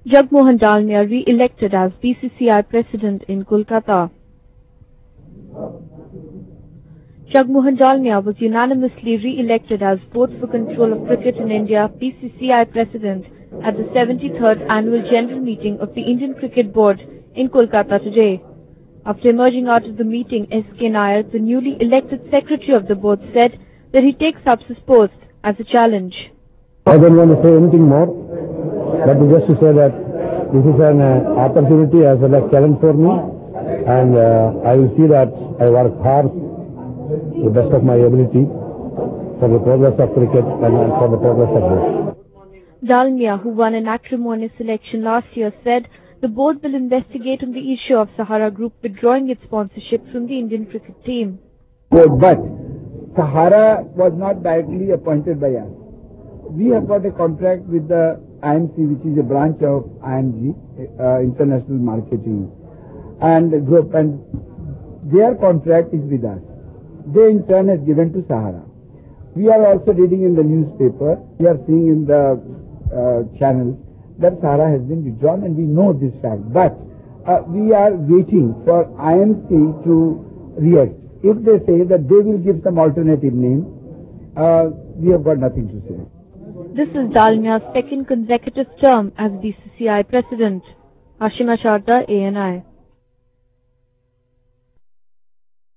Jagmohan Dalmia re-elected as BCCI President in Kolkata. Jagmohan Dalmia was unanimously re-elected as Board for Control of Cricket in India BCCI President at the 73rd Annual General Meeting of the Indian Cricket Board in Kolkata today. After emerging out of the meeting, S.K. Nair, the newly elected Secretary of the Board, said that he takes up his post as a challenge. I don't want to say anything more, but just to say that this is an opportunity as well as challenge for me, and I will see that I work hard to the best of my ability for the progress of cricket and for the progress of this. Dalmia, who won an acrimonious election last year, said the board will investigate on the issue of Sahara Group withdrawing its sponsorship from the Indian cricket team. But Sahara was not directly appointed by us. We have got a contract with the IMC, which is a branch of IMG, International Marketing and Group, and their contract is with us. They in turn has given to Sahara. We are also reading in the newspaper, we are seeing in the channels that Sahara has been withdrawn, and we know this fact. But we are waiting for IMC to react. If they say that they will give some alternative name, we have got nothing to say. This is Dalmia's second consecutive term as BCCI President. Ashima Sharda, ANI.